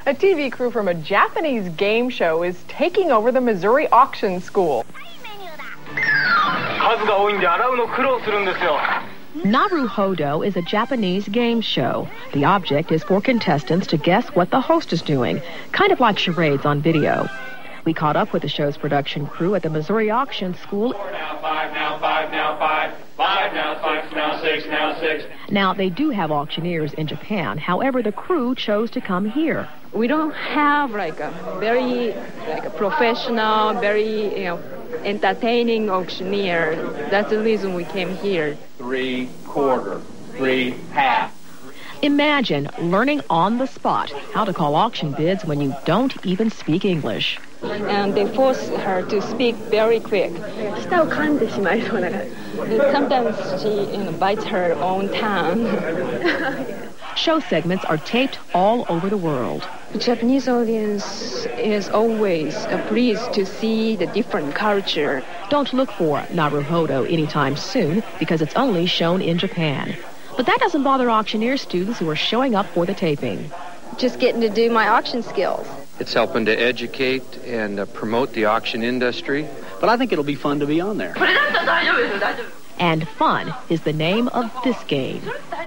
A TV crew from a Japanese game show is taking over the Missouri Auction School. Naruhodo is a Japanese game show. The object is for contestants to guess what the host is doing, kind of like charades on video. We caught up with the show's production crew at the Missouri Auction School. 4 now, 5 now, 5 now, 5, 5 now, 6 now, 6 now, 6. Now, they do have auctioneers in Japan. However, the crew chose to come here. We don't have like a very professional, very entertaining auctioneer. That's the reason we came here. 3/4, 3/2. Imagine learning on the spot how to call auction bids when you don't even speak English. And they force her to speak very quick. Sometimes she bites her own tongue. Show segments are taped all over the world. The Japanese audience is always pleased to see the different culture. Don't look for Naruhodo anytime soon because it's only shown in Japan. But that doesn't bother auctioneer students who are showing up for the taping. Just getting to do my auction skills. It's helping to educate and promote the auction industry. But I think it'll be fun to be on there. And fun is the name of this game.